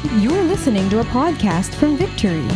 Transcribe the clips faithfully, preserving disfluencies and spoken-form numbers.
You're listening to a podcast from Victory.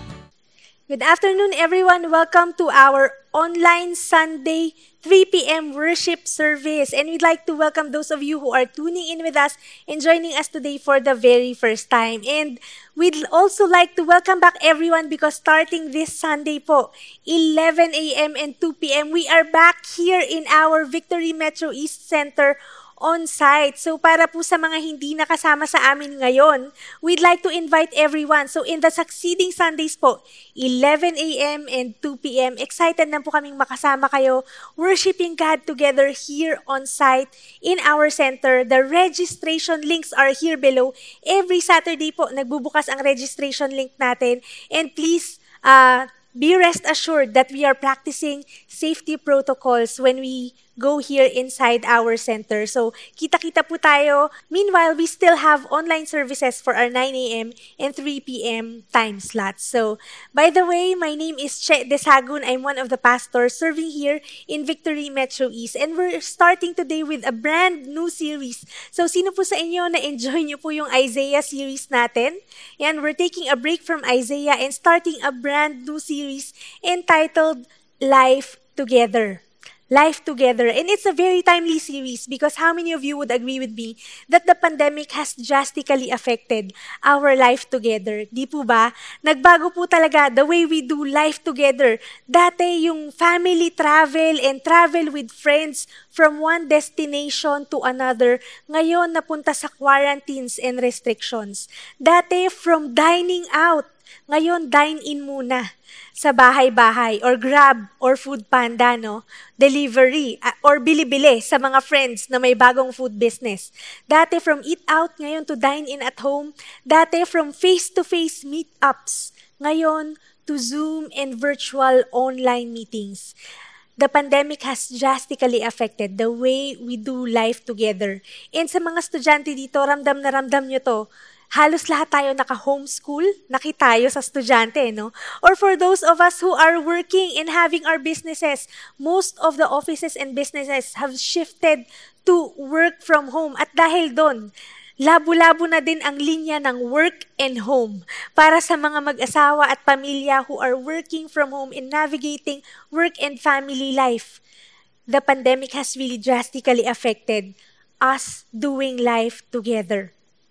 Good afternoon, everyone. Welcome to our online Sunday three p.m. worship service. And we'd like to welcome those of you who are tuning in with us and joining us today for the very first time. And we'd also like to welcome back everyone because starting this Sunday po, eleven a.m. and two p.m., we are back here in our Victory Metro East Center on-site. So para po sa mga hindi nakasama sa amin ngayon, we'd like to invite everyone. So in the succeeding Sundays po, eleven a.m. and two p.m., excited na po kaming makasama kayo, worshiping God together here on-site in our center. The registration links are here below. Every Saturday po, nagbubukas ang registration link natin. And please, uh, be rest assured that we are practicing safety protocols when we go here inside our center. So, kita-kita po tayo. Meanwhile, we still have online services for our nine a.m. and three p.m. time slots. So, by the way, my name is Che Desagun. I'm one of the pastors serving here in Victory Metro East. And we're starting today with a brand new series. So, sino po sa inyo na-enjoy nyo po yung Isaiah series natin? Yan, we're taking a break from Isaiah and starting a brand new series entitled Life Together. Life Together. And it's a very timely series because how many of you would agree with me that the pandemic has drastically affected our life together? Di po ba? Nagbago po talaga the way we do life together. Dati yung family travel and travel with friends from one destination to another, ngayon napunta sa quarantines and restrictions. Dati from dining out, ngayon dine-in muna sa bahay-bahay or Grab or Food Panda, no? Delivery uh, or bili-bili sa mga friends na may bagong food business. Dati from eat out, ngayon to dine-in at home. Dati from face-to-face meetups, ngayon to Zoom and virtual online meetings. The pandemic has drastically affected the way we do life together. And sa mga estudyante dito, ramdam na ramdam nyo to. Halos lahat tayo naka-homeschool, nakitayo sa estudyante, no? Or for those of us who are working and having our businesses, most of the offices and businesses have shifted to work from home. At dahil doon, labo-labo na din ang linya ng work and home para sa mga mag-asawa at pamilya who are working from home and navigating work and family life. The pandemic has really drastically affected us doing life together.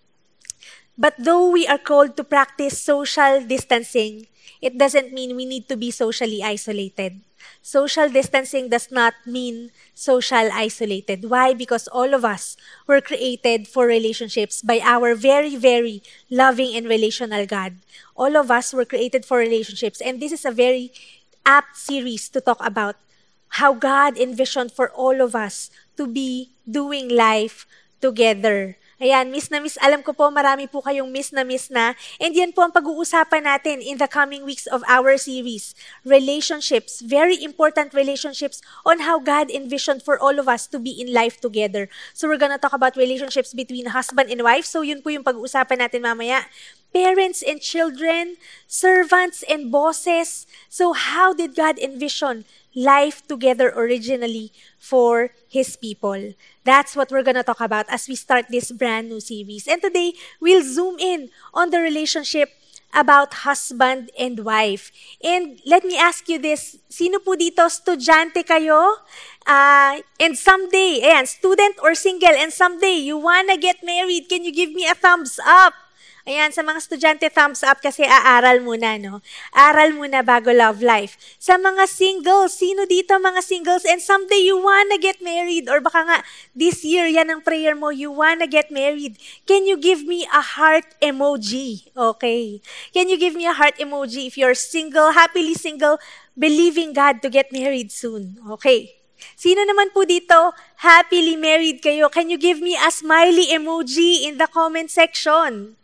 But though we are called to practice social distancing, it doesn't mean we need to be socially isolated. Social distancing does not mean social isolated. Why? Because all of us were created for relationships by our very, very loving and relational God. All of us were created for relationships. And this is a very apt series to talk about how God envisioned for all of us to be doing life together. Ayan, miss na miss. Alam ko po, marami po kayong miss na miss na. And yan po ang pag-uusapan natin in the coming weeks of our series. Relationships, very important relationships on how God envisioned for all of us to be in life together. So we're gonna talk about relationships between husband and wife. So yun po yung pag-uusapan natin mamaya. Parents and children, servants and bosses. So how did God envision life together originally for His people? That's what we're gonna talk about as we start this brand new series. And today, we'll zoom in on the relationship about husband and wife. And let me ask you this, sino po dito, estudyante kayo? Uh, and someday, ayan, student or single, and someday, you wanna get married, can you give me a thumbs up? Ayan, sa mga estudyante, thumbs up kasi aaral muna, no? Aral muna bago love life. Sa mga singles, sino dito mga singles and someday you wanna get married? Or baka nga, this year, yan ang prayer mo, you wanna get married. Can you give me a heart emoji? Okay. Can you give me a heart emoji if you're single, happily single, believing God to get married soon? Okay. Sino naman po dito, happily married kayo? Can you give me a smiley emoji in the comment section?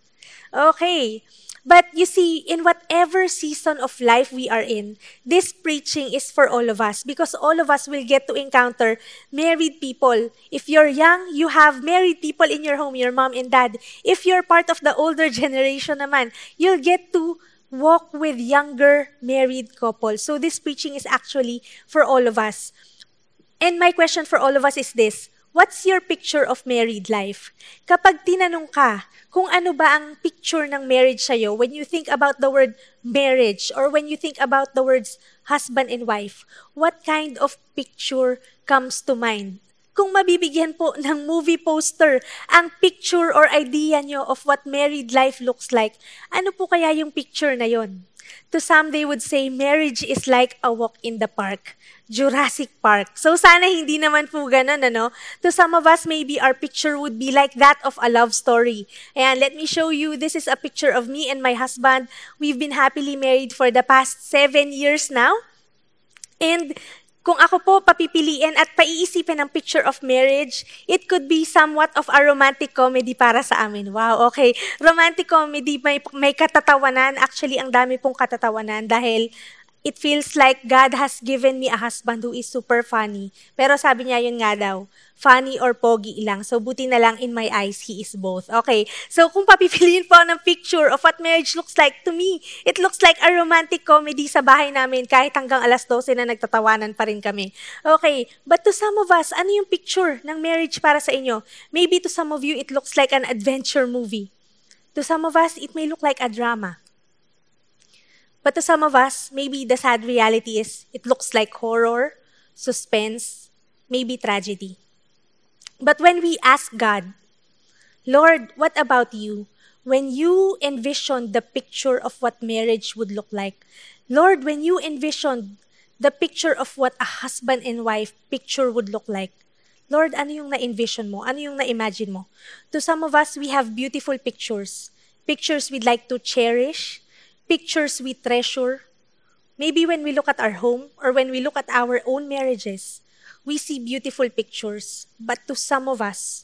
Okay. But you see, in whatever season of life we are in, this preaching is for all of us because all of us will get to encounter married people. If you're young, you have married people in your home, your mom and dad. If you're part of the older generation naman, you'll get to walk with younger married couples. So this preaching is actually for all of us. And my question for all of us is this: What's your picture of married life? Kapag tinanong ka kung ano ba ang picture ng marriage sa'yo, when you think about the word marriage or when you think about the words husband and wife, what kind of picture comes to mind? Kung mabibigyan po ng movie poster ang picture or idea nyo of what married life looks like, ano po kaya yung picture na yon? To some, they would say, marriage is like a walk in the park. Jurassic Park. So sana hindi naman po ganun, ano? To some of us, maybe our picture would be like that of a love story. Ayan, let me show you. This is a picture of me and my husband. We've been happily married for the past seven years now. And kung ako po papipiliin at paiisipin ng picture of marriage, it could be somewhat of a romantic comedy para sa amin. Wow, okay. Romantic comedy, may, may katatawanan. Actually, ang dami pong katatawanan dahil it feels like God has given me a husband who is super funny. Pero sabi niya yun nga daw, funny or pogi lang. So, buti na lang in my eyes, he is both. Okay, so kung papipiliin po ng picture of what marriage looks like, to me, it looks like a romantic comedy sa bahay namin kahit hanggang alas dose na nagtatawanan pa rin kami. Okay, but to some of us, ano yung picture ng marriage para sa inyo? Maybe to some of you, it looks like an adventure movie. To some of us, it may look like a drama. But to some of us, maybe the sad reality is it looks like horror, suspense, maybe tragedy. But when we ask God, Lord, what about you? When you envisioned the picture of what marriage would look like, Lord, when you envisioned the picture of what a husband and wife picture would look like, Lord, ano yung na-envision mo? Ano yung na-imagine mo? To some of us, we have beautiful pictures. Pictures we'd like to cherish, pictures we treasure. Maybe when we look at our home or when we look at our own marriages, we see beautiful pictures. But to some of us,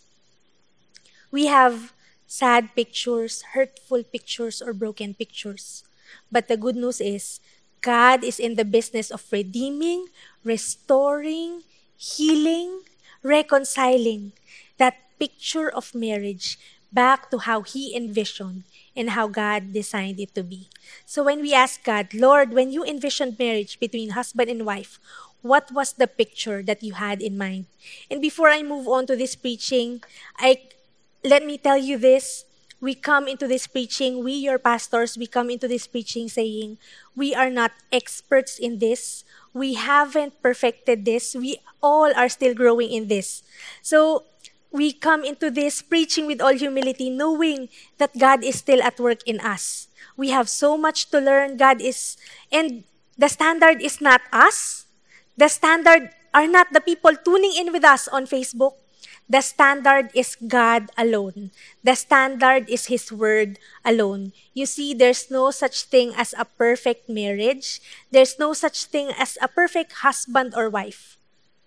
we have sad pictures, hurtful pictures, or broken pictures. But the good news is, God is in the business of redeeming, restoring, healing, reconciling that picture of marriage back to how He envisioned and how God designed it to be. So when we ask God, Lord, when you envisioned marriage between husband and wife, what was the picture that you had in mind? And before I move on to this preaching, I let me tell you this. We come into this preaching, we, your pastors, we come into this preaching saying, we are not experts in this. We haven't perfected this. We all are still growing in this. So, we come into this preaching with all humility, knowing that God is still at work in us. We have so much to learn. God is, and the standard is not us. The standard are not the people tuning in with us on Facebook. The standard is God alone. The standard is His Word alone. You see, there's no such thing as a perfect marriage. There's no such thing as a perfect husband or wife.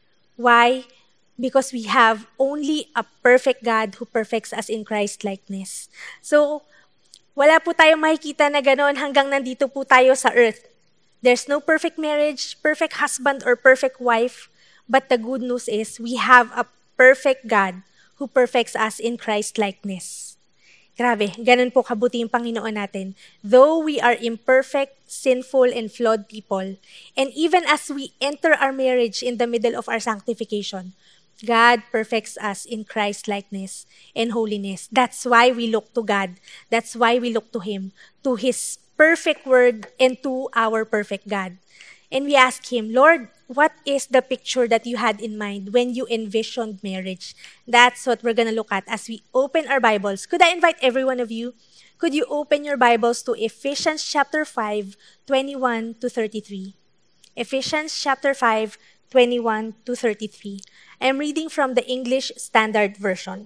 Why? Because we have only a perfect God who perfects us in Christ-likeness. So, wala po tayong makikita na gano'n hanggang nandito po tayo sa earth. There's no perfect marriage, perfect husband, or perfect wife. But the good news is we have a perfect God who perfects us in Christ-likeness. Grabe, ganun po kabuti yung Panginoon natin. Though we are imperfect, sinful, and flawed people, and even as we enter our marriage in the middle of our sanctification, God perfects us in Christ-likeness and holiness. That's why we look to God. That's why we look to Him, to His perfect Word, and to our perfect God. And we ask Him, Lord, what is the picture that you had in mind when you envisioned marriage? That's what we're going to look at as we open our Bibles. Could I invite every one of you? Could you open your Bibles to Ephesians chapter five, twenty-one to thirty-three? Ephesians chapter five, twenty-one to thirty-three. I'm reading from the English Standard Version.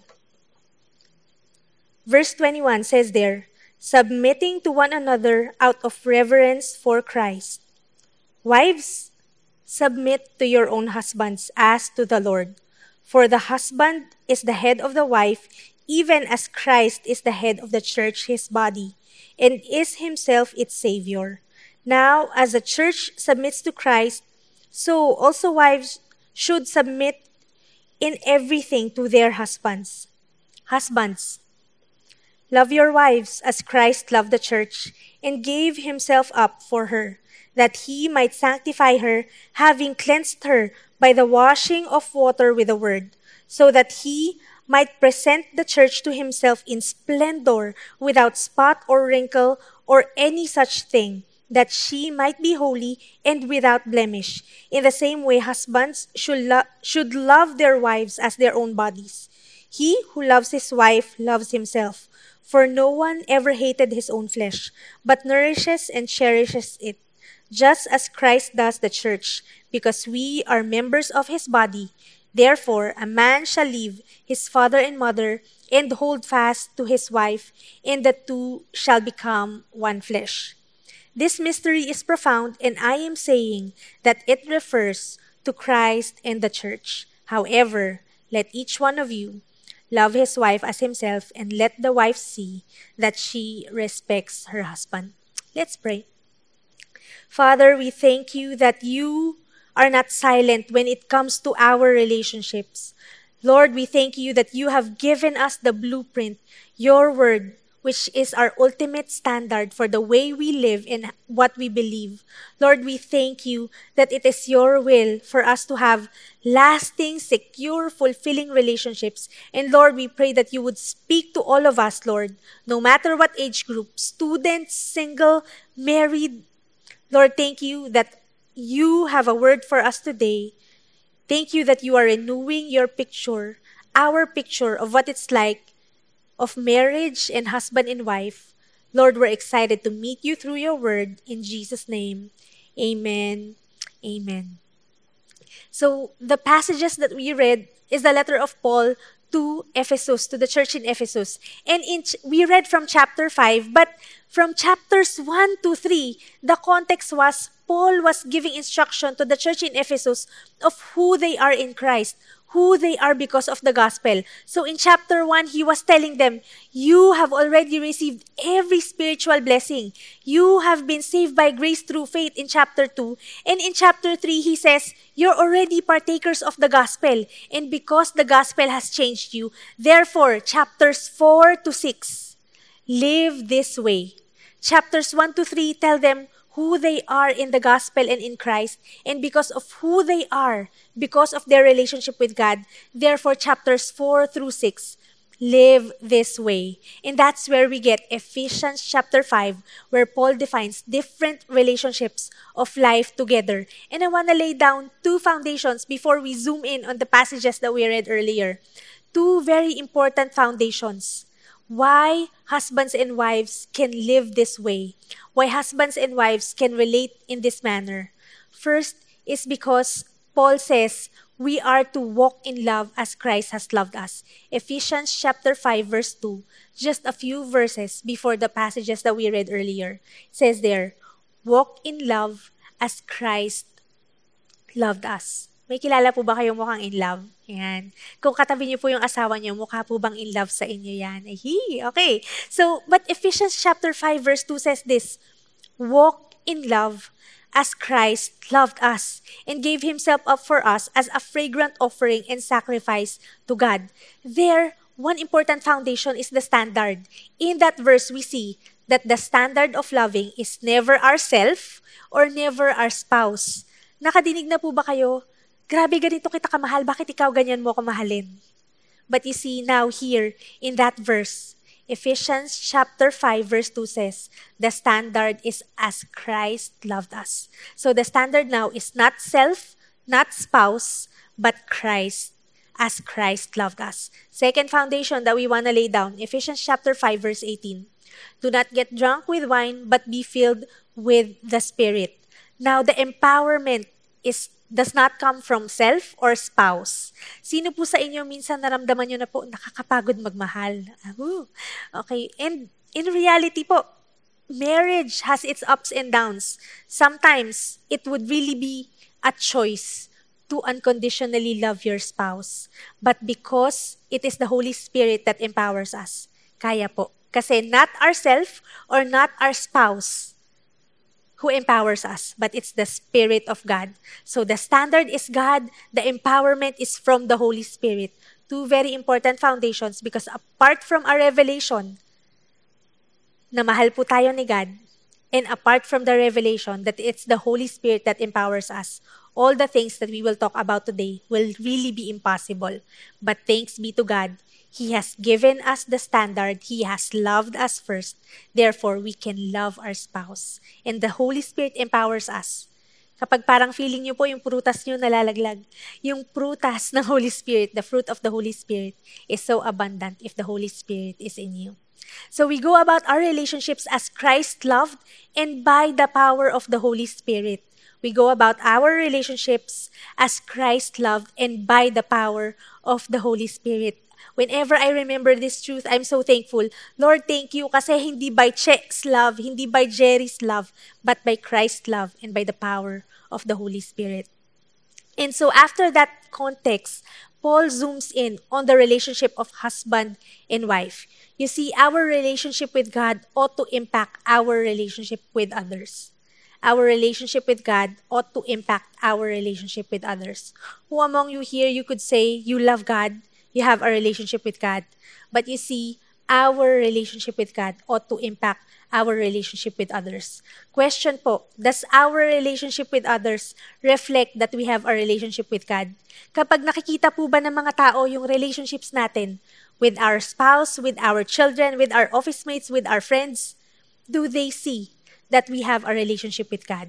Verse twenty-one says there, submitting to one another out of reverence for Christ. Wives, submit to your own husbands as to the Lord. For the husband is the head of the wife, even as Christ is the head of the church, His body, and is Himself its Savior. Now, as the church submits to Christ, so also wives should submit in everything to their husbands. Husbands, love your wives as Christ loved the church and gave Himself up for her, that He might sanctify her, having cleansed her by the washing of water with the word, so that he might present the church to himself in splendor, without spot or wrinkle or any such thing, that she might be holy and without blemish. In the same way, husbands should, lo- should love their wives as their own bodies. He who loves his wife loves himself, for no one ever hated his own flesh, but nourishes and cherishes it, just as Christ does the church, because we are members of his body. Therefore, a man shall leave his father and mother and hold fast to his wife, and the two shall become one flesh. This mystery is profound, and I am saying that it refers to Christ and the church. However, let each one of you love his wife as himself, and let the wife see that she respects her husband. Let's pray. Father, we thank you that you are not silent when it comes to our relationships. Lord, we thank you that you have given us the blueprint, your word, which is our ultimate standard for the way we live and what we believe. Lord, we thank you that it is your will for us to have lasting, secure, fulfilling relationships. And Lord, we pray that you would speak to all of us, Lord, no matter what age group, students, single, married. Lord, thank you that you have a word for us today. Thank you that you are renewing your picture, our picture of what it's like of marriage and husband and wife. Lord, we're excited to meet you through your word. In Jesus' name, amen. Amen. So the passages that we read is the letter of Paul to Ephesus, to the church in Ephesus. And in ch- we read from chapter five, but from chapters one to three, the context was Paul was giving instruction to the church in Ephesus of who they are in Christ, who they are because of the gospel. So in chapter one, he was telling them, you have already received every spiritual blessing. You have been saved by grace through faith in chapter two. And in chapter three, he says, you're already partakers of the gospel. And because the gospel has changed you, therefore, chapters four to six, live this way. Chapters one to three tell them who they are in the gospel and in Christ, and because of who they are, because of their relationship with God, therefore chapters four through six, live this way. And that's where we get Ephesians chapter five, where Paul defines different relationships of life together. And I want to lay down two foundations before we zoom in on the passages that we read earlier. Two very important foundations. Why husbands and wives can live this way. Why husbands and wives can relate in this manner. First is because Paul says we are to walk in love as Christ has loved us. Ephesians chapter five verse two, just a few verses before the passages that we read earlier. It says there, walk in love as Christ loved us. May kilala po ba kayong mukhang in love? Yan. Kung katabi niyo po yung asawa niyo, mukha po bang in love sa inyo yan? Ay, okay. So, but Ephesians chapter five verse two says this, walk in love as Christ loved us and gave himself up for us as a fragrant offering and sacrifice to God. There, one important foundation is the standard. In that verse, we see that the standard of loving is never ourself or never our spouse. Nakadinig na po ba kayo? Grabe, ganito kita kamahal. Bakit ikaw ganyan mo ako mahalin? But you see now here in that verse, Ephesians chapter five verse two says, the standard is as Christ loved us. So the standard now is not self, not spouse, but Christ, as Christ loved us. Second foundation that we want to lay down, Ephesians chapter five verse eighteen. Do not get drunk with wine, but be filled with the Spirit. Now the empowerment is does not come from self or spouse. Sino po sa inyo minsan naramdaman nyo na po, nakakapagod magmahal? Uh, okay. And in reality po, marriage has its ups and downs. Sometimes, it would really be a choice to unconditionally love your spouse. But because it is the Holy Spirit that empowers us, kaya po. Kasi not ourself or not our spouse who empowers us, but it's the Spirit of God. So the standard is God, the empowerment is from the Holy Spirit. Two very important foundations because apart from our revelation na mahal po tayo ni God, and apart from the revelation that it's the Holy Spirit that empowers us, all the things that we will talk about today will really be impossible. But thanks be to God, He has given us the standard. He has loved us first. Therefore, we can love our spouse. And the Holy Spirit empowers us. Kapag parang feeling nyo po yung prutas nyo nalalaglag, yung prutas ng Holy Spirit, the fruit of the Holy Spirit, is so abundant if the Holy Spirit is in you. So we go about our relationships as Christ loved and by the power of the Holy Spirit. We go about our relationships as Christ loved and by the power of the Holy Spirit. Whenever I remember this truth, I'm so thankful. Lord, thank you kasi hindi by Check's love, hindi by Jerry's love, but by Christ's love and by the power of the Holy Spirit. And so after that context, Paul zooms in on the relationship of husband and wife. You see, our relationship with God ought to impact our relationship with others. Our relationship with God ought to impact our relationship with others. Who among you here, you could say you love God, you have a relationship with God, but you see, our relationship with God ought to impact our relationship with others. Question po, does our relationship with others reflect that we have a relationship with God? Kapag nakikita po ba ng mga tao yung relationships natin with our spouse, with our children, with our office mates, with our friends, do they see that we have a relationship with God?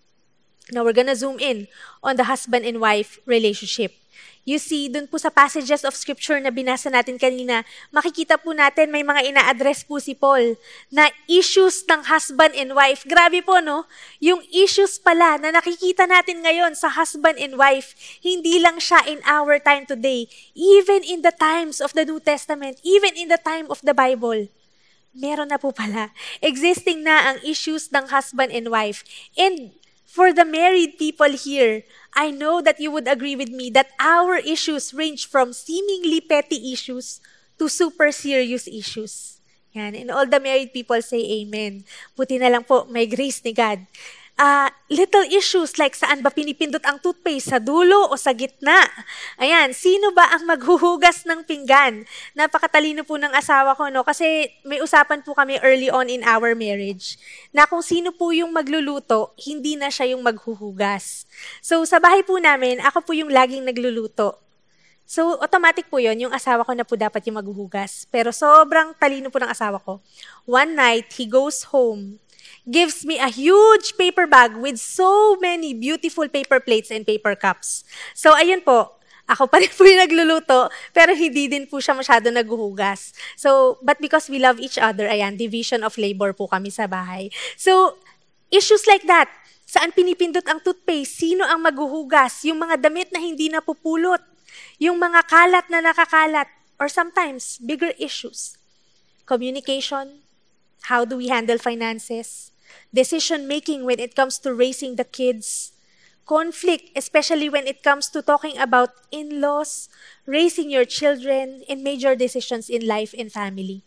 Now, we're gonna zoom in on the husband and wife relationship. You see, dun po sa passages of scripture na binasa natin kanina, makikita po natin may mga ina-address po si Paul na issues ng husband and wife. Grabe po, no? Yung issues pala na nakikita natin ngayon sa husband and wife, hindi lang siya in our time today, even in the times of the New Testament, even in the time of the Bible. Meron na po pala. Existing na ang issues ng husband and wife. And for the married people here, I know that you would agree with me that our issues range from seemingly petty issues to super serious issues. Yan. And all the married people say amen. Buti na lang po, may grace ni God. Uh, little issues like saan ba pinipindot ang toothpaste, sa dulo o sa gitna. Ayan, sino ba ang maghuhugas ng pinggan? Napakatalino po ng asawa ko, no? Kasi may usapan po kami early on in our marriage na kung sino po yung magluluto, hindi na siya yung maghuhugas. So, sa bahay po namin, ako po yung laging nagluluto. So, automatic po yun, yung asawa ko na po dapat yung maghuhugas. Pero sobrang talino po ng asawa ko. One night, he goes home, gives me a huge paper bag with so many beautiful paper plates and paper cups. So, ayun po, ako pa rin po yung nagluluto, pero hindi din po siya masyado naghuhugas. So, but because we love each other, ayan, division of labor po kami sa bahay. So, issues like that, saan pinipindot ang toothpaste, sino ang maghuhugas, yung mga damit na hindi napupulot, yung mga kalat na nakakalat, or sometimes, bigger issues. Communication, how do we handle finances, decision-making when it comes to raising the kids, conflict, especially when it comes to talking about in-laws, raising your children, and major decisions in life and family.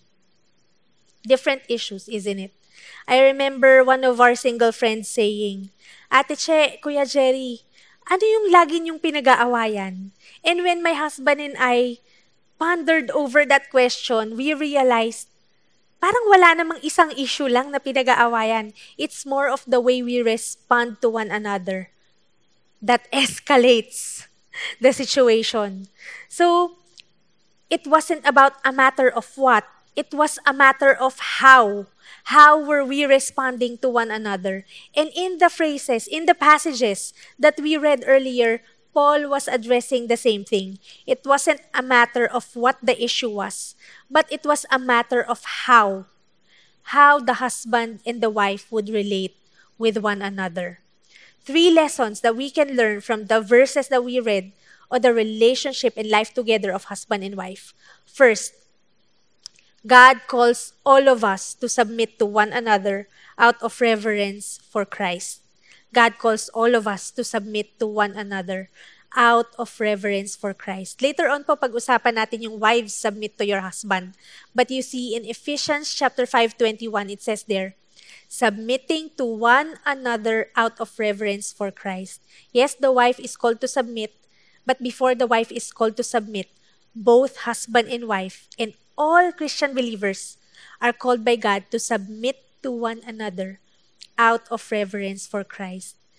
Different issues, isn't it? I remember one of our single friends saying, Ate Che, Kuya Jerry, ano yung lagi niyong pinag-aawayan? And when my husband and I pondered over that question, we realized, parang wala namang isang issue lang na pinag-aawayan. It's more of the way we respond to one another that escalates the situation. So, it wasn't about a matter of what. It was a matter of how. How were we responding to one another? And in the phrases, in the passages that we read earlier, Paul was addressing the same thing. It wasn't a matter of what the issue was, but it was a matter of how. How the husband and the wife would relate with one another. Three lessons that we can learn from the verses that we read on the relationship and life together of husband and wife. First, God calls all of us to submit to one another out of reverence for Christ. God calls all of us to submit to one another out of reverence for Christ. Later on po, pag-usapan natin yung wives, submit to your husband. But you see, in Ephesians chapter five twenty-one, it says there, submitting to one another out of reverence for Christ. Yes, the wife is called to submit, but before the wife is called to submit, both husband and wife and all Christian believers are called by God to submit to one another out of reverence for Christ.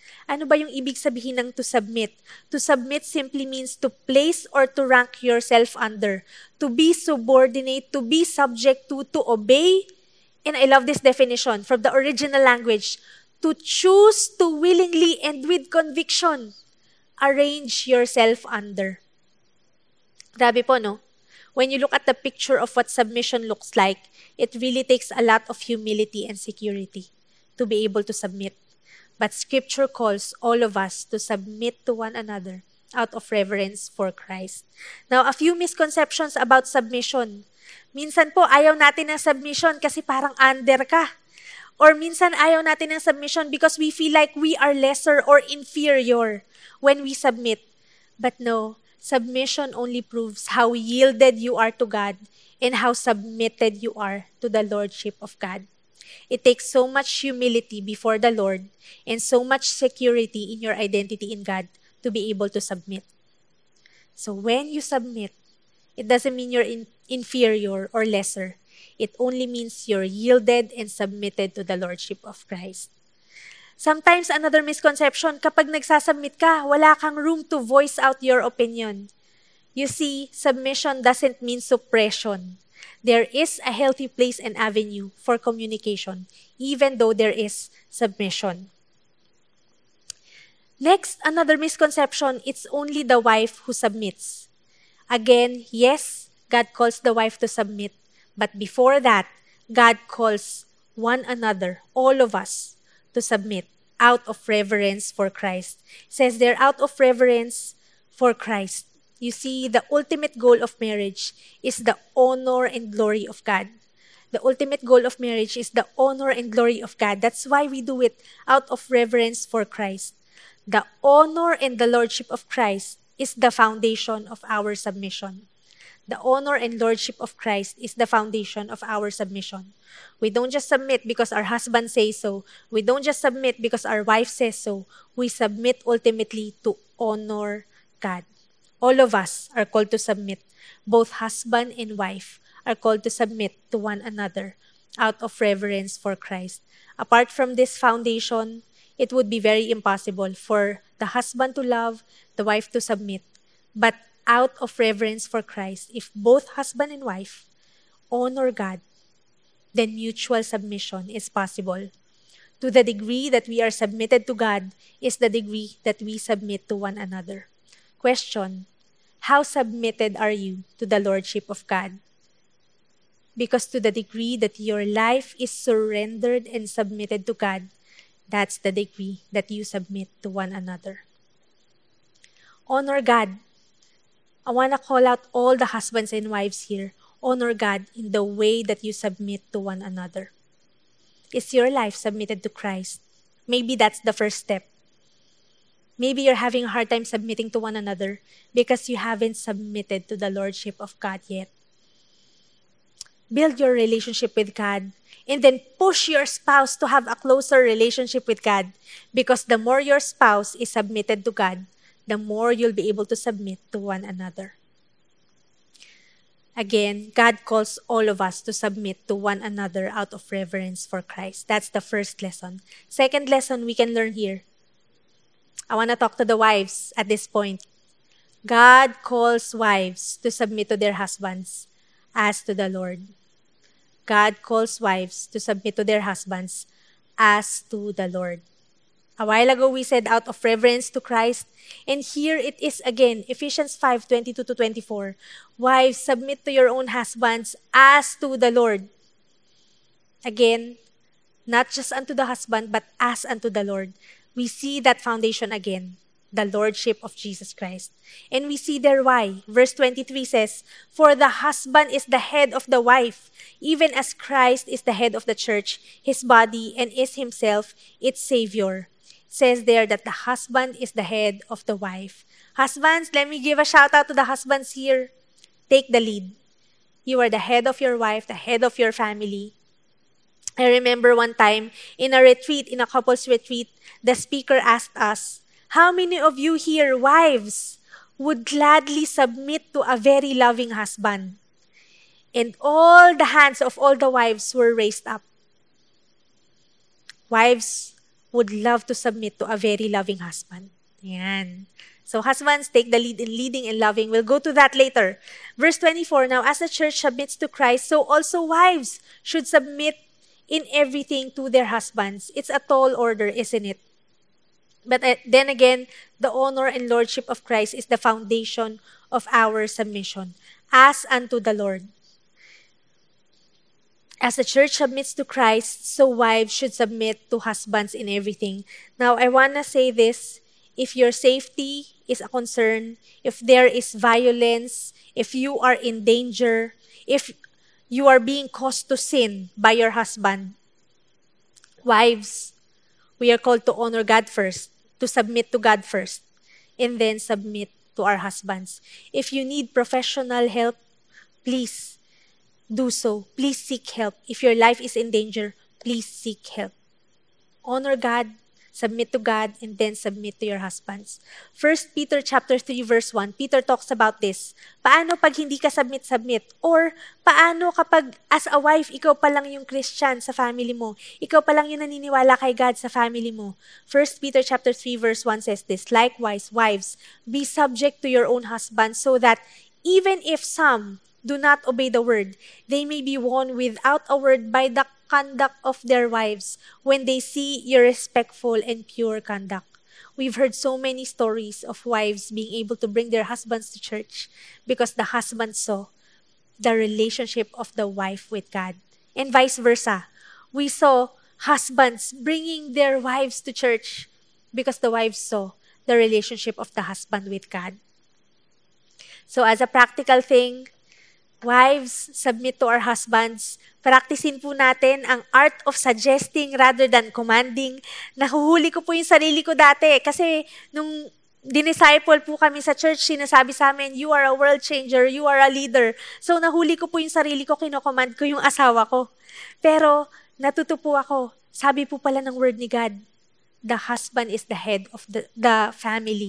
Ano ba yung ibig sabihin ng to submit? To submit simply means to place or to rank yourself under, to be subordinate, to be subject to, to obey. And I love this definition from the original language. To choose to willingly and with conviction arrange yourself under. Grabe po, no? When you look at the picture of what submission looks like, it really takes a lot of humility and security to be able to submit. But Scripture calls all of us to submit to one another out of reverence for Christ. Now, a few misconceptions about submission. Minsan po, ayaw natin ng submission kasi parang under ka. Or minsan ayaw natin ng submission because we feel like we are lesser or inferior when we submit. But no, submission only proves how yielded you are to God and how submitted you are to the Lordship of God. It takes so much humility before the Lord and so much security in your identity in God to be able to submit. So when you submit, it doesn't mean you're in, inferior or lesser. It only means you're yielded and submitted to the Lordship of Christ. Sometimes another misconception, kapag nagsasubmit ka, wala kang room to voice out your opinion. You see, submission doesn't mean suppression. There is a healthy place and avenue for communication, even though there is submission. Next, another misconception, it's only the wife who submits. Again, yes, God calls the wife to submit, but before that, God calls one another, all of us, to submit out of reverence for Christ. It says they're out of reverence for Christ. You see, the ultimate goal of marriage is the honor and glory of God. The ultimate goal of marriage is the honor and glory of God. That's why we do it out of reverence for Christ. The honor and the lordship of Christ is the foundation of our submission. The honor and lordship of Christ is the foundation of our submission. We don't just submit because our husband says so. We don't just submit because our wife says so. We submit ultimately to honor God. All of us are called to submit. Both husband and wife are called to submit to one another out of reverence for Christ. Apart from this foundation, it would be very impossible for the husband to love, the wife to submit. But out of reverence for Christ, if both husband and wife honor God, then mutual submission is possible. To the degree that we are submitted to God is the degree that we submit to one another. Question, how submitted are you to the Lordship of God? Because to the degree that your life is surrendered and submitted to God, that's the degree that you submit to one another. Honor God. I want to call out all the husbands and wives here. Honor God in the way that you submit to one another. Is your life submitted to Christ? Maybe that's the first step. Maybe you're having a hard time submitting to one another because you haven't submitted to the Lordship of God yet. Build your relationship with God and then push your spouse to have a closer relationship with God, because the more your spouse is submitted to God, the more you'll be able to submit to one another. Again, God calls all of us to submit to one another out of reverence for Christ. That's the first lesson. Second lesson we can learn here. I want to talk to the wives at this point. God calls wives to submit to their husbands as to the Lord. God calls wives to submit to their husbands as to the Lord. A while ago, we said out of reverence to Christ. And here it is again, Ephesians five, twenty-two to twenty-four. Wives, submit to your own husbands as to the Lord. Again, not just unto the husband, but as unto the Lord. We see that foundation again, the Lordship of Jesus Christ. And we see there why. Verse twenty-three says, for the husband is the head of the wife, even as Christ is the head of the church, his body, and is himself its Savior. Says there that the husband is the head of the wife. Husbands, let me give a shout out to the husbands here. Take the lead. You are the head of your wife, the head of your family. I remember one time in a retreat, in a couples retreat, the speaker asked us, how many of you here, wives, would gladly submit to a very loving husband? And all the hands of all the wives were raised up. Wives, would love to submit to a very loving husband. Yan. So husbands, take the lead in leading and loving. We'll go to that later. Verse twenty-four, now as the church submits to Christ, so also wives should submit in everything to their husbands. It's a tall order, isn't it? But uh, then again, the honor and lordship of Christ is the foundation of our submission, as unto the Lord. As the church submits to Christ, so wives should submit to husbands in everything. Now, I want to say this. If your safety is a concern, if there is violence, if you are in danger, if you are being caused to sin by your husband, wives, we are called to honor God first, to submit to God first, and then submit to our husbands. If you need professional help, please do so. Please seek help. If your life is in danger, please seek help. Honor God, submit to God, and then submit to your husbands. First Peter chapter three verse one, Peter talks about this. Paano pag hindi ka submit-submit? Or paano kapag as a wife, ikaw pa lang yung Christian sa family mo? Ikaw pa lang yung naniniwala kay God sa family mo? First Peter chapter three verse one says this, likewise, wives, be subject to your own husbands so that even if some do not obey the word, they may be won without a word by the conduct of their wives when they see your respectful and pure conduct. We've heard so many stories of wives being able to bring their husbands to church because the husband saw the relationship of the wife with God. And vice versa. We saw husbands bringing their wives to church because the wives saw the relationship of the husband with God. So as a practical thing, wives, submit to our husbands. Practicein po natin ang art of suggesting rather than commanding. Nahuhuli ko po yung sarili ko dati. Kasi nung dinisciple po kami sa church, sinasabi sa amin, you are a world changer, you are a leader. So nahuli ko po yung sarili ko, kinocommand ko yung asawa ko. Pero natuto po ako. Sabi po pala ng word ni God, the husband is the head of the, the family.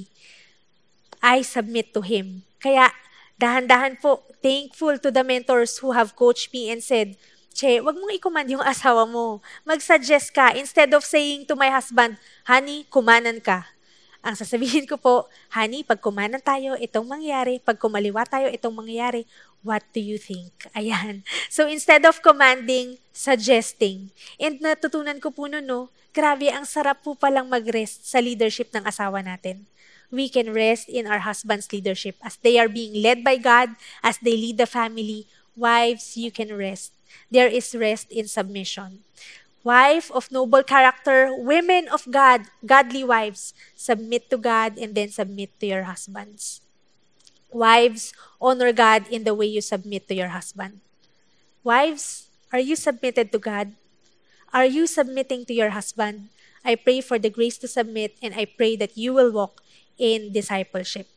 I submit to him. Kaya dahan-dahan po, thankful to the mentors who have coached me and said, Che, wag mong i-command yung asawa mo. Mag-suggest ka. Instead of saying to my husband, honey, kumanan ka. Ang sasabihin ko po, honey, pag kumanan tayo, itong mangyari. Pag kumaliwa tayo, itong mangyari. What do you think? Ayan. So instead of commanding, suggesting. And natutunan ko po nun, no, grabe, ang sarap po palang mag-rest sa leadership ng asawa natin. We can rest in our husband's leadership as they are being led by God, as they lead the family. Wives, you can rest. There is rest in submission. Wife of noble character, women of God, godly wives, submit to God and then submit to your husbands. Wives, honor God in the way you submit to your husband. Wives, are you submitted to God? Are you submitting to your husband? I pray for the grace to submit, and I pray that you will walk in discipleship.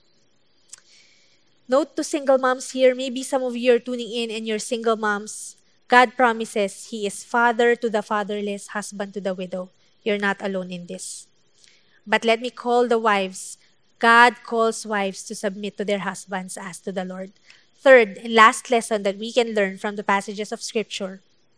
Note to single moms here, maybe some of you are tuning in and you're single moms. God promises He is father to the fatherless, husband to the widow. You're not alone in this. But let me call the wives. God calls wives to submit to their husbands as to the Lord. Third and last lesson that we can learn from the passages of Scripture.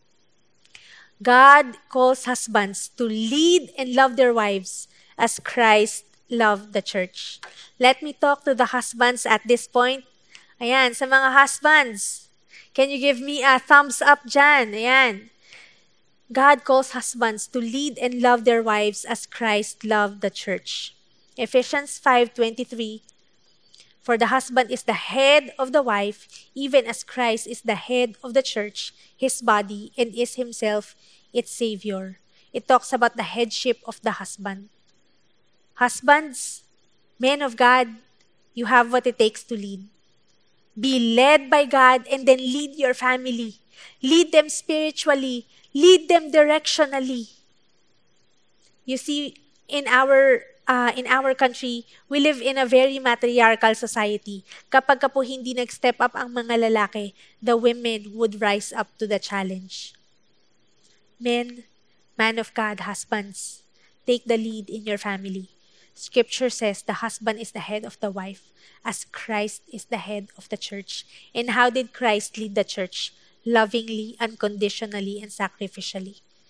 God calls husbands to lead and love their wives as Christ loved the church. Let me talk to the husbands at this point. Ayan, sa mga husbands, can you give me a thumbs up dyan? Ayan. God calls husbands to lead and love their wives as Christ loved the church. Ephesians five twenty-three, for the husband is the head of the wife, even as Christ is the head of the church, his body, and is himself its Savior. It talks about the headship of the husband. Husbands, men of God, you have what it takes to lead. Be led by God and then lead your family. Lead them spiritually. Lead them directionally. You see, in our uh, in our country, we live in a very matriarchal society. Kapag ka po hindi nag-step up ang mga lalaki, the women would rise up to the challenge. Men, man of God, husbands, take the lead in your family. Scripture says the husband is the head of the wife, as Christ is the head of the church. And how did Christ lead the church? Lovingly, unconditionally, and sacrificially.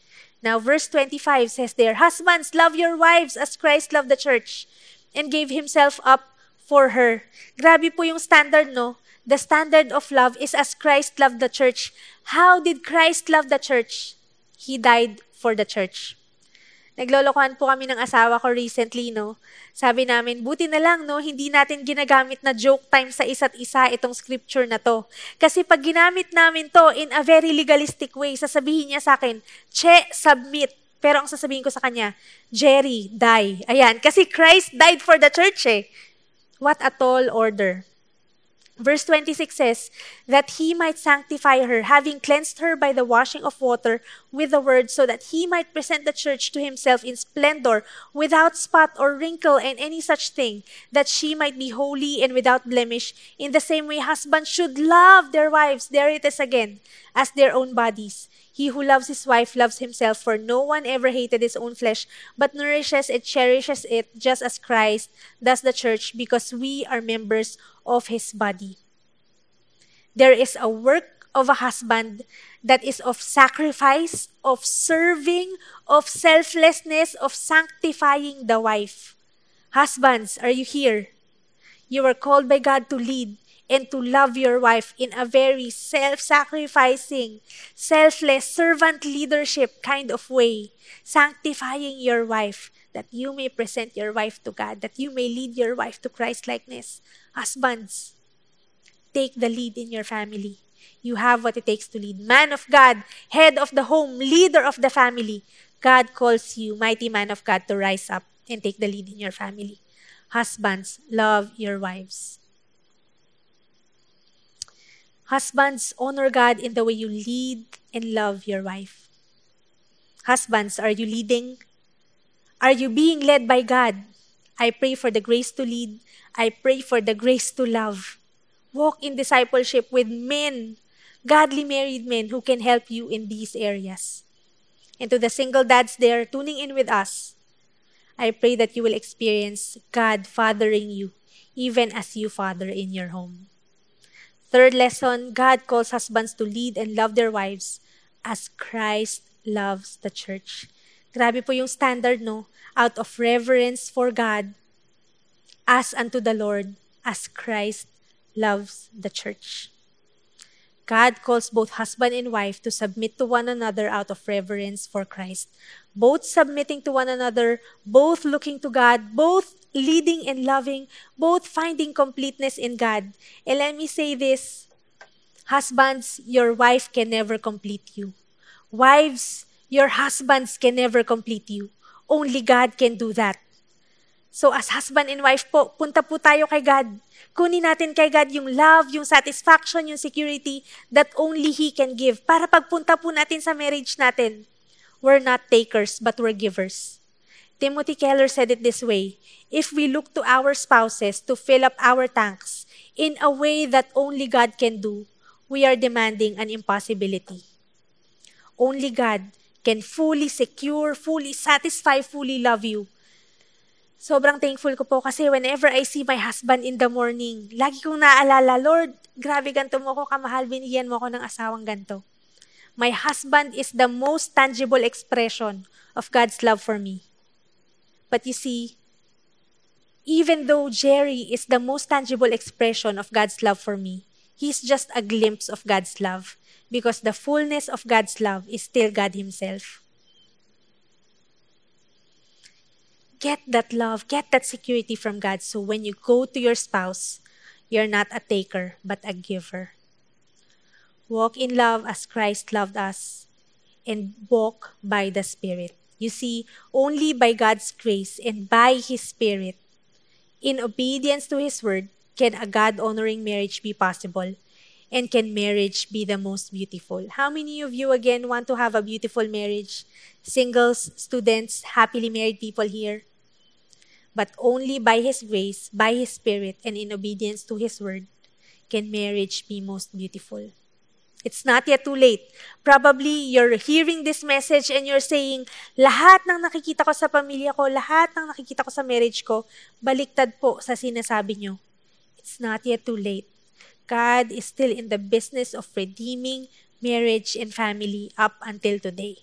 Now, verse twenty-five says there, husbands, love your wives as Christ loved the church and gave himself up for her. Grabe po yung standard, no? The standard of love is as Christ loved the church. How did Christ love the church? He died for the church. Naglolokohan po kami ng asawa ko recently, no? Sabi namin, buti na lang, no? Hindi natin ginagamit na joke time sa isa't isa itong scripture na to. Kasi pag ginamit namin to in a very legalistic way, sasabihin niya sa akin, Che, submit. Pero ang sasabihin ko sa kanya, Jerry, die. Ayan, kasi Christ died for the church, eh. What a tall order. Verse twenty-six says, that he might sanctify her, having cleansed her by the washing of water with the word, so that he might present the church to himself in splendor, without spot or wrinkle and any such thing, that she might be holy and without blemish. In the same way, husbands should love their wives, there it is again, as their own bodies. He who loves his wife loves himself, for no one ever hated his own flesh, but nourishes and cherishes it, just as Christ does the church, because we are members of his body. There is a work of a husband that is of sacrifice, of serving, of selflessness, of sanctifying the wife. Husbands, are you here? You are called by God to lead and to love your wife in a very self-sacrificing, selfless, servant leadership kind of way, sanctifying your wife, that you may present your wife to God, that you may lead your wife to Christ-likeness. Husbands, take the lead in your family. You have what it takes to lead. Man of God, head of the home, leader of the family. God calls you, mighty man of God, to rise up and take the lead in your family. Husbands, love your wives. Husbands, honor God in the way you lead and love your wife. Husbands, are you leading? Are you being led by God? I pray for the grace to lead. I pray for the grace to love. Walk in discipleship with men, godly married men who can help you in these areas. And to the single dads there tuning in with us, I pray that you will experience God fathering you, even as you father in your home. Third lesson, God calls husbands to lead and love their wives as Christ loves the church. Grabe po yung standard, no? Out of reverence for God, as unto the Lord, as Christ loves the church. God calls both husband and wife to submit to one another out of reverence for Christ. Both submitting to one another, both looking to God, both leading and loving, both finding completeness in God. And let me say this, husbands, your wife can never complete you. Wives, your husbands can never complete you. Only God can do that. So as husband and wife po, punta po tayo kay God. Kunin natin kay God yung love, yung satisfaction, yung security that only He can give. Para pagpunta po natin sa marriage natin, we're not takers, but we're givers. Timothy Keller said it this way, if we look to our spouses to fill up our tanks in a way that only God can do, we are demanding an impossibility. Only God can fully secure, fully satisfy, fully love you. Sobrang thankful ko po kasi whenever I see my husband in the morning, lagi kong naaalala, Lord, grabe ganito mo ko kamahal, binigyan mo ko ng asawang ganito. My husband is the most tangible expression of God's love for me. But you see, even though Jerry is the most tangible expression of God's love for me, he's just a glimpse of God's love because the fullness of God's love is still God Himself. Get that love, get that security from God so when you go to your spouse, you're not a taker, but a giver. Walk in love as Christ loved us and walk by the Spirit. You see, only by God's grace and by His Spirit, in obedience to His Word, can a God-honoring marriage be possible and can marriage be the most beautiful. How many of you again want to have a beautiful marriage? Singles, students, happily married people here. But only by His grace, by His Spirit, and in obedience to His Word, can marriage be most beautiful. It's not yet too late. Probably you're hearing this message and you're saying, lahat ng nakikita ko sa pamilya ko, lahat ng nakikita ko sa marriage ko, baliktad po sa sinasabi nyo. It's not yet too late. God is still in the business of redeeming marriage and family up until today.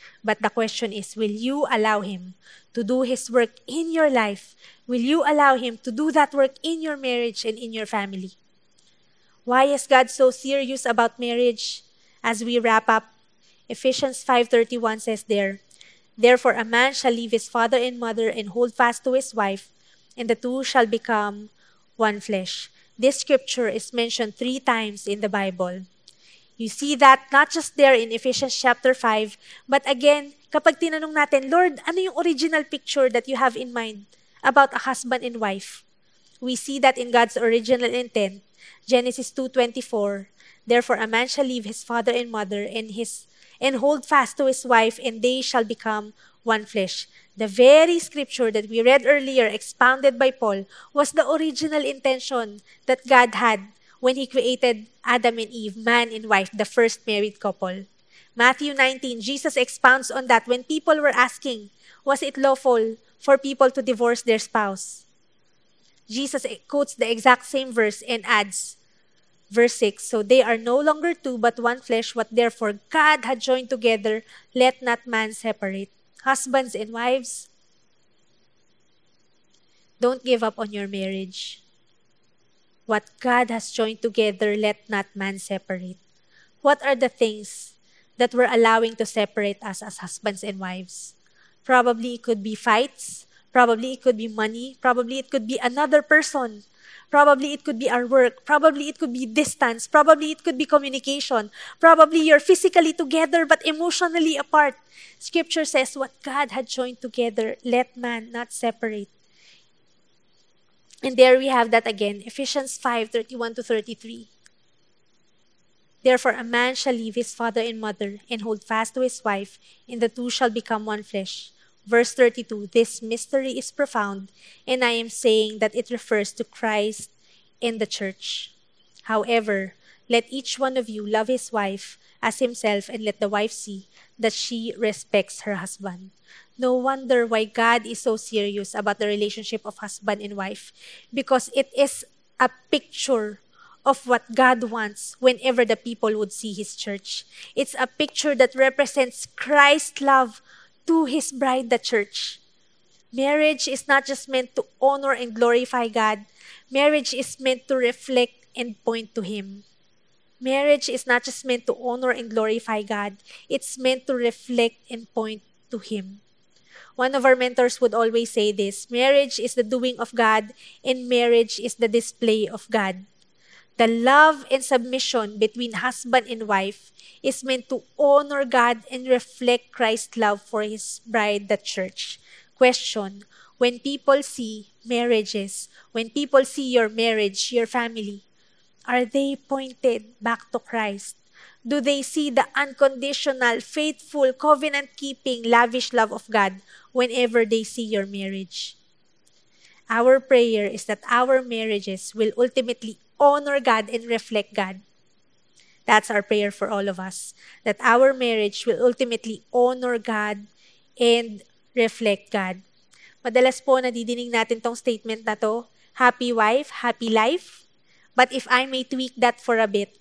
But the question is, will you allow Him to do His work in your life? Will you allow Him to do that work in your marriage and in your family? Why is God so serious about marriage? As we wrap up, Ephesians five thirty-one says there, "Therefore a man shall leave his father and mother and hold fast to his wife, and the two shall become one flesh." This scripture is mentioned three times in the Bible. You see that not just there in Ephesians chapter five, but again, kapag tinanong natin, Lord, ano yung original picture that you have in mind about a husband and wife? We see that in God's original intent, Genesis two twenty-four, "Therefore a man shall leave his father and mother and his and hold fast to his wife, and they shall become one flesh." The very scripture that we read earlier, expounded by Paul, was the original intention that God had when He created Adam and Eve, man and wife, the first married couple. Matthew nineteen, Jesus expounds on that when people were asking, was it lawful for people to divorce their spouse? Jesus quotes the exact same verse and adds, verse six, "So they are no longer two, but one flesh. What therefore God had joined together, let not man separate." Husbands and wives, don't give up on your marriage. What God has joined together, let not man separate. What are the things that we're allowing to separate us as husbands and wives? Probably it could be fights. Probably it could be money. Probably it could be another person. Probably it could be our work. Probably it could be distance. Probably it could be communication. Probably you're physically together but emotionally apart. Scripture says, what God had joined together, let man not separate. And there we have that again, Ephesians five thirty-one to thirty-three. "Therefore a man shall leave his father and mother and hold fast to his wife, and the two shall become one flesh." Verse thirty-two, "This mystery is profound, and I am saying that it refers to Christ and the church. However, let each one of you love his wife as himself, and let the wife see that she respects her husband." No wonder why God is so serious about the relationship of husband and wife, because it is a picture of what God wants whenever the people would see His church. It's a picture that represents Christ's love to His bride, the church. Marriage is not just meant to honor and glorify God. Marriage is meant to reflect and point to Him. Marriage is not just meant to honor and glorify God. It's meant to reflect and point to Him. One of our mentors would always say this, marriage is the doing of God, and marriage is the display of God. The love and submission between husband and wife is meant to honor God and reflect Christ's love for His bride, the church. Question, when people see marriages, when people see your marriage, your family, are they pointed back to Christ? Do they see the unconditional, faithful, covenant-keeping, lavish love of God whenever they see your marriage? Our prayer is that our marriages will ultimately honor God and reflect God. That's our prayer for all of us, that our marriage will ultimately honor God and reflect God. Madalas po nadidinig natin tong statement na to, happy wife, happy life. But if I may tweak that for a bit,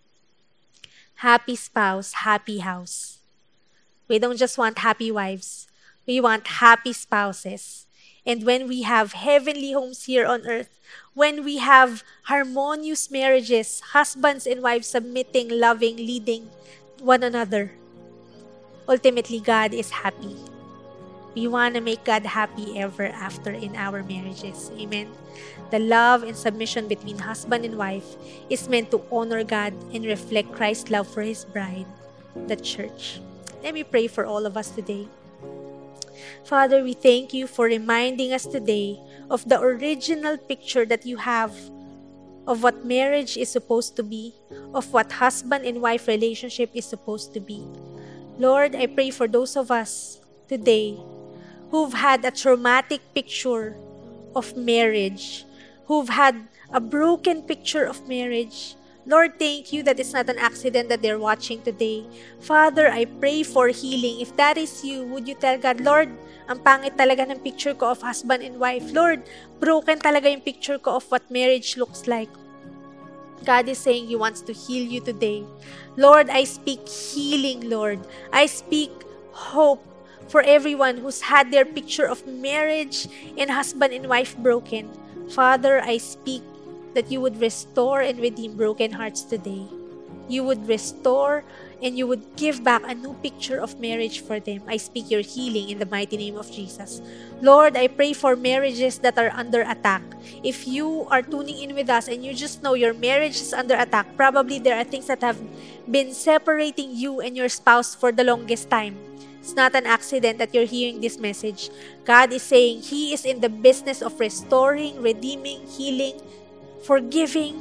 happy spouse, happy house. We don't just want happy wives. We want happy spouses. And when we have heavenly homes here on earth, when we have harmonious marriages, husbands and wives submitting, loving, leading one another, ultimately God is happy. We want to make God happy ever after in our marriages. Amen. The love and submission between husband and wife is meant to honor God and reflect Christ's love for His bride, the church. Let me pray for all of us today. Father, we thank You for reminding us today of the original picture that You have of what marriage is supposed to be, of what husband and wife relationship is supposed to be. Lord, I pray for those of us today who've had a traumatic picture of marriage, who've had a broken picture of marriage. Lord, thank You that it's not an accident that they're watching today. Father, I pray for healing. If that is You, would You tell God, Lord, ang pangit talaga ng picture ko of husband and wife. Lord, broken talaga yung picture ko of what marriage looks like. God is saying He wants to heal you today. Lord, I speak healing, Lord. I speak hope for everyone who's had their picture of marriage and husband and wife broken. Father, I speak that you would restore and redeem broken hearts today. You would restore and you would give back a new picture of marriage for them. I speak your healing in the mighty name of Jesus. Lord, I pray for marriages that are under attack. If you are tuning in with us and you just know your marriage is under attack, probably there are things that have been separating you and your spouse for the longest time. It's not an accident that you're hearing this message. God is saying He is in the business of restoring, redeeming, healing, forgiving.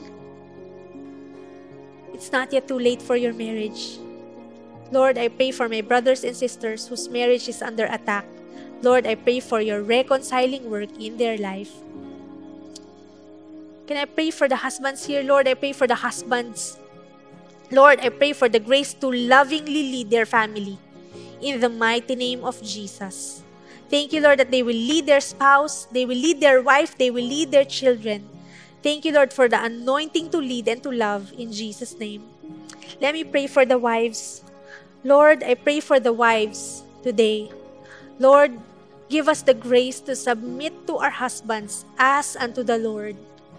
It's not yet too late for your marriage. Lord, I pray for my brothers and sisters whose marriage is under attack. Lord, I pray for your reconciling work in their life. Can I pray for the husbands here? Lord, I pray for the husbands. Lord, I pray for the grace to lovingly lead their family in the mighty name of Jesus. Thank you, Lord, that they will lead their spouse, they will lead their wife, they will lead their children. Thank you, Lord, for the anointing to lead and to love in Jesus' name. Let me pray for the wives. Lord, I pray for the wives today. Lord, give us the grace to submit to our husbands as unto the Lord.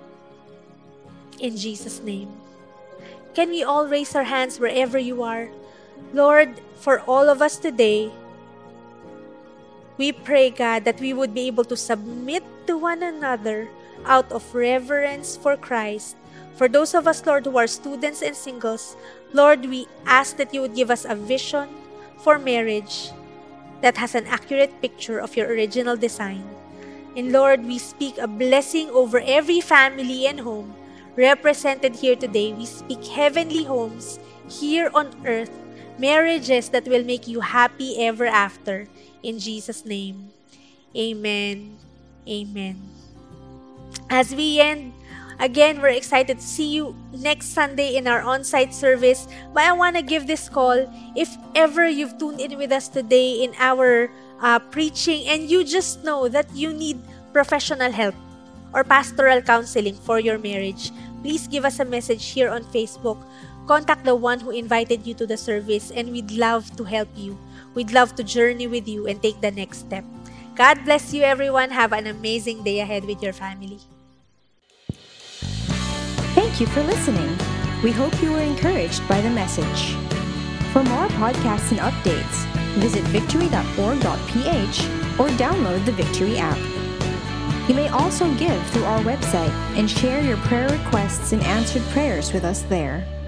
In Jesus' name. Can we all raise our hands wherever you are? Lord, for all of us today, we pray, God, that we would be able to submit to one another out of reverence for Christ. For those of us, Lord, who are students and singles, Lord, we ask that you would give us a vision for marriage that has an accurate picture of your original design. And Lord, we speak a blessing over every family and home represented here today. We speak heavenly homes here on earth, marriages that will make you happy ever after. In Jesus' name, amen. Amen. As we end, again, we're excited to see you next Sunday in our on-site service. But I want to give this call. If ever you've tuned in with us today in our uh, preaching and you just know that you need professional help or pastoral counseling for your marriage, please give us a message here on Facebook. Contact the one who invited you to the service and we'd love to help you. We'd love to journey with you and take the next step. God bless you, everyone. Have an amazing day ahead with your family. Thank you for listening. We hope you were encouraged by the message. For more podcasts and updates, visit victory dot org dot p h or download the Victory app. You may also give through our website and share your prayer requests and answered prayers with us there.